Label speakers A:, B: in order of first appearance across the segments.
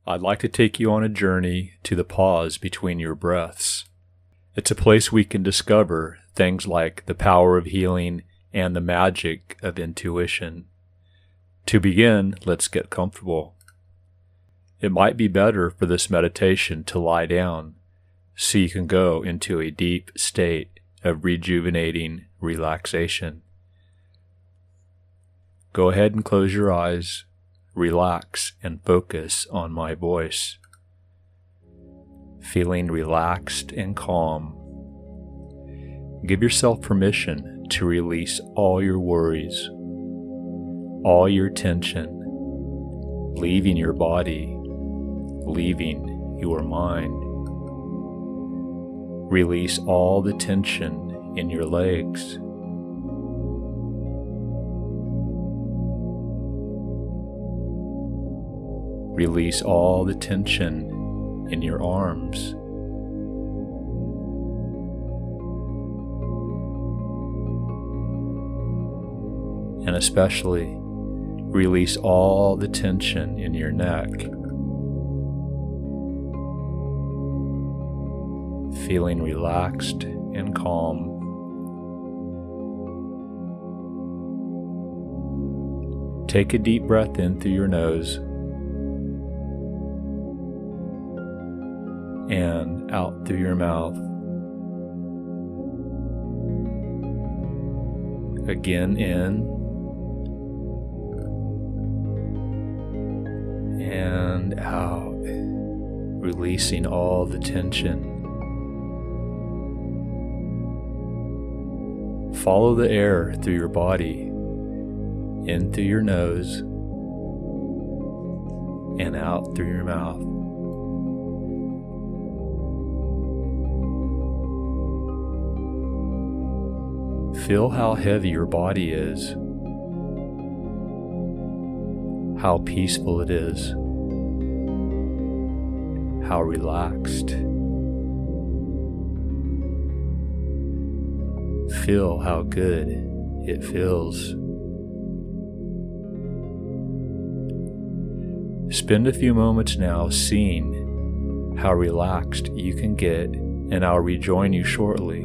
A: I'd like to take you on a journey to the pause between your breaths. It's a place we can discover things like the power of healing and the magic of intuition. To begin, let's get comfortable. It might be better for this meditation to lie down so you can go into a deep state of rejuvenating relaxation. Go ahead and close your eyes, relax, and focus on my voice. Feeling relaxed and calm. Give yourself permission to release all your worries, all your tension, leaving your body, leaving your mind. Release all the tension in your legs. Release all the tension in your arms. And especially, release all the tension in your neck. Feeling relaxed and calm. Take a deep breath in through your nose and out through your mouth. Again in and out, releasing all the tension. Follow the air through your body, in through your nose, and out through your mouth. Feel how heavy your body is, how peaceful it is, how relaxed. Feel how good it feels. Spend a few moments now seeing how relaxed you can get, and I'll rejoin you shortly.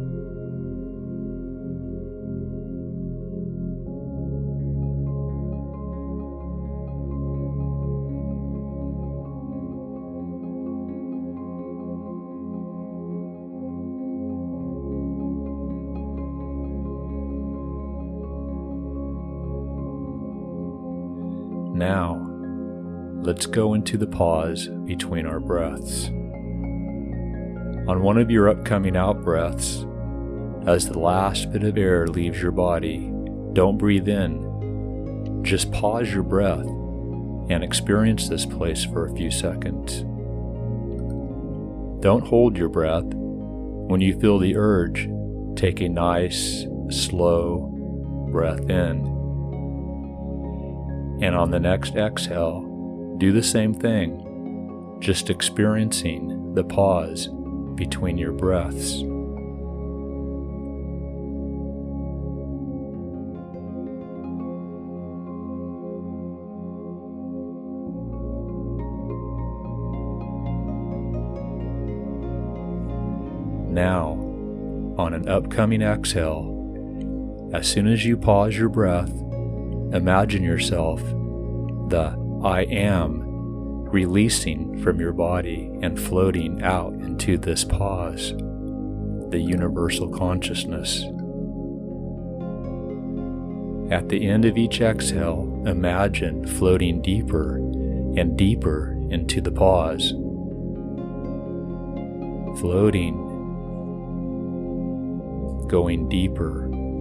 A: Now, let's go into the pause between our breaths. On one of your upcoming out breaths, as the last bit of air leaves your body, don't breathe in. Just pause your breath and experience this place for a few seconds. Don't hold your breath. When you feel the urge, take a nice, slow breath in. And on the next exhale, do the same thing, just experiencing the pause between your breaths. Now, on an upcoming exhale, as soon as you pause your breath, imagine yourself, the I am, releasing from your body and floating out into this pause, the universal consciousness. At the end of each exhale, imagine floating deeper and deeper into the pause. Floating, going deeper.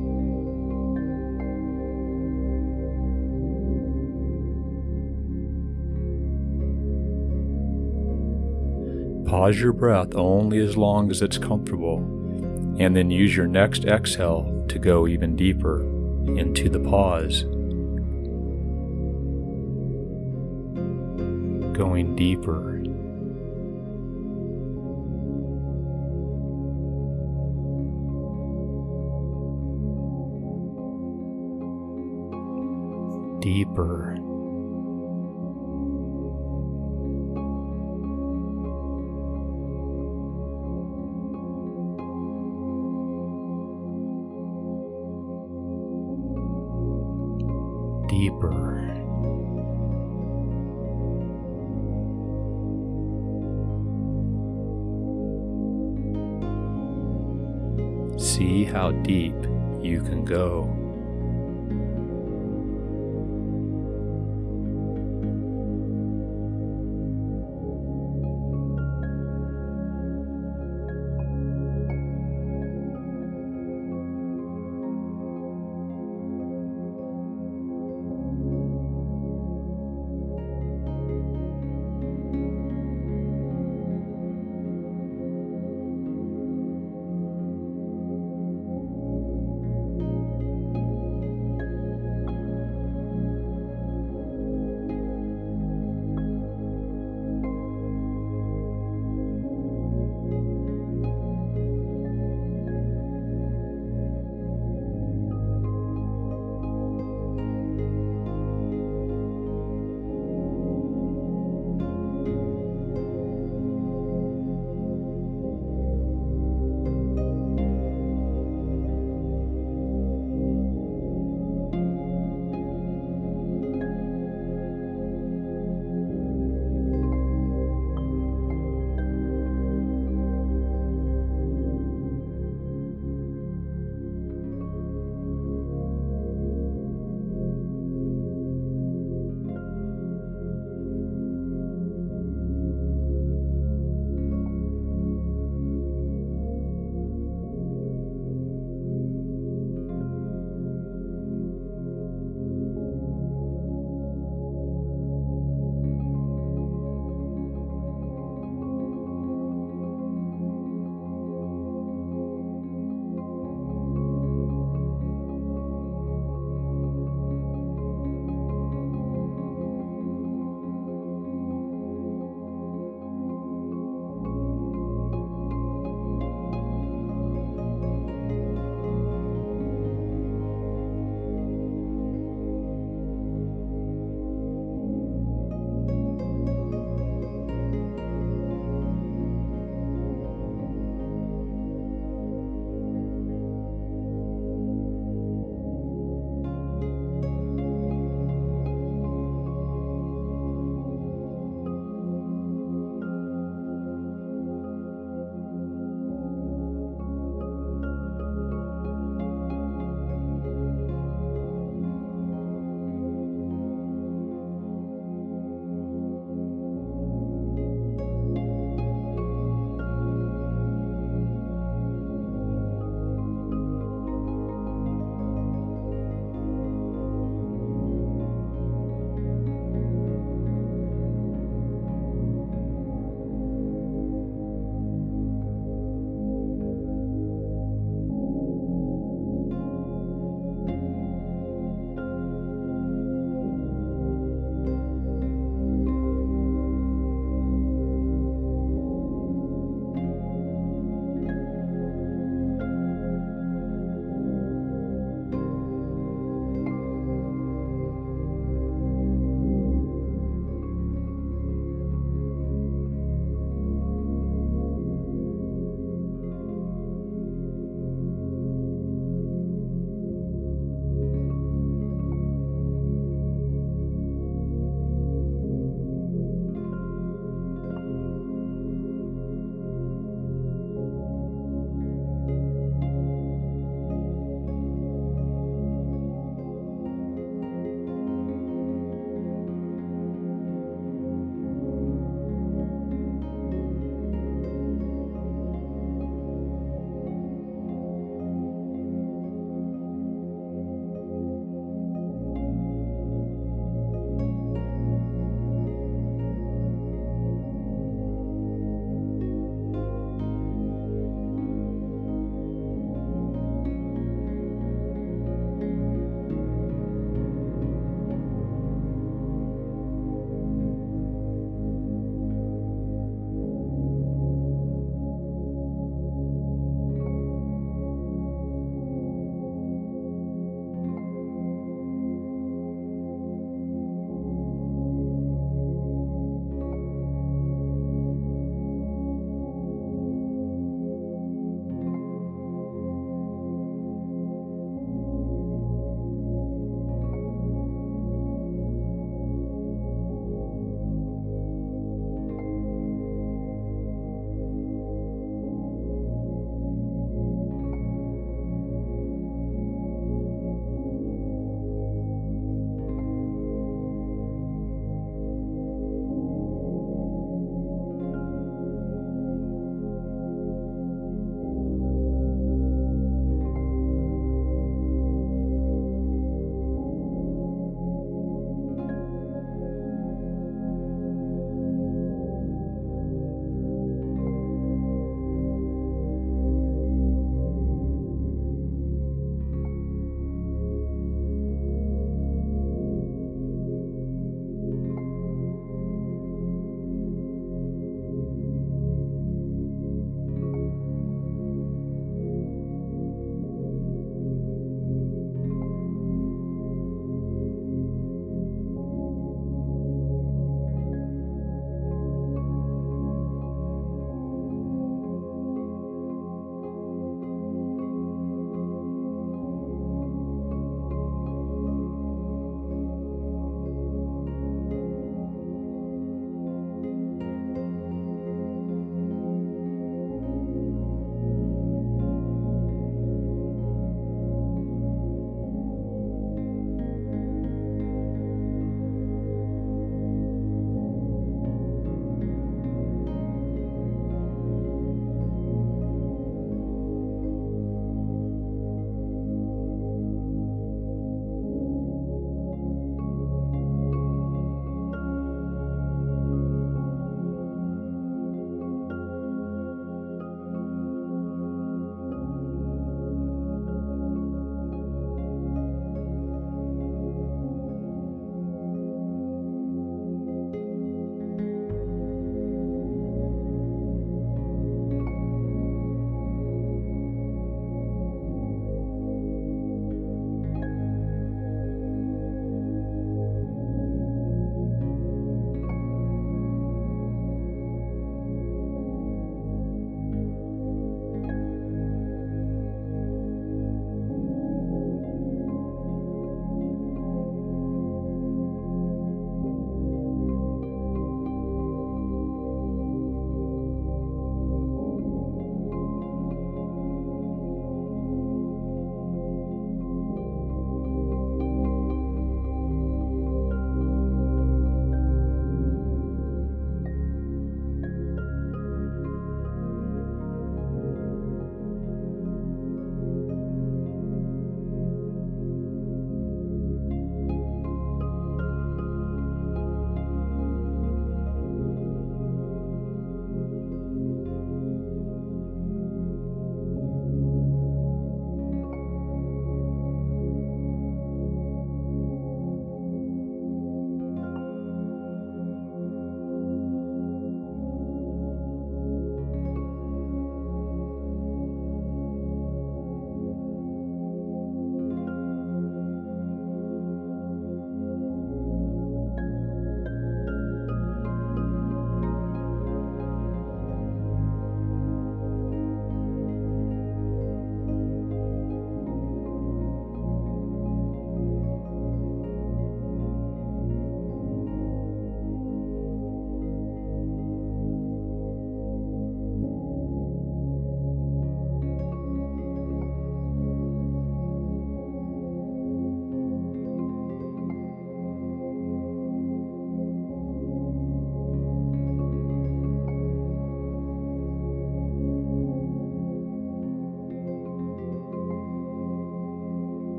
A: Pause your breath only as long as it's comfortable, and then use your next exhale to go even deeper into the pause. Going deeper. Deeper. deeper. See how deep you can go.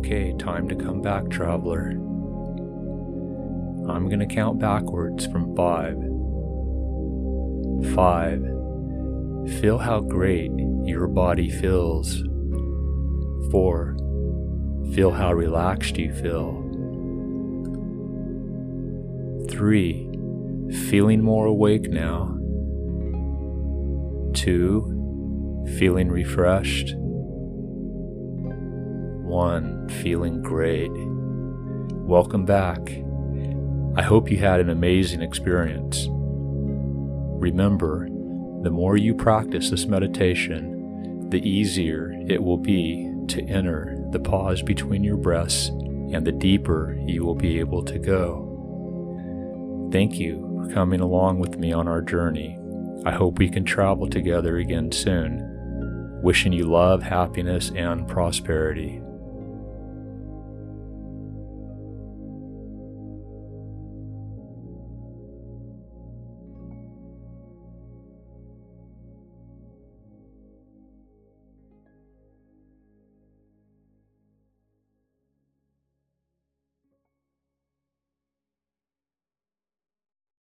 A: Okay, time to come back, traveler. I'm going to count backwards from 5. 5. Feel how great your body feels. 4. Feel how relaxed you feel. 3. Feeling more awake now. 2. Feeling refreshed. 1. Feeling great. Welcome back. I hope you had an amazing experience. Remember, the more you practice this meditation, the easier it will be to enter the pause between your breaths, and the deeper you will be able to go. Thank you for coming along with me on our journey. I hope we can travel together again soon. Wishing you love, happiness, and prosperity.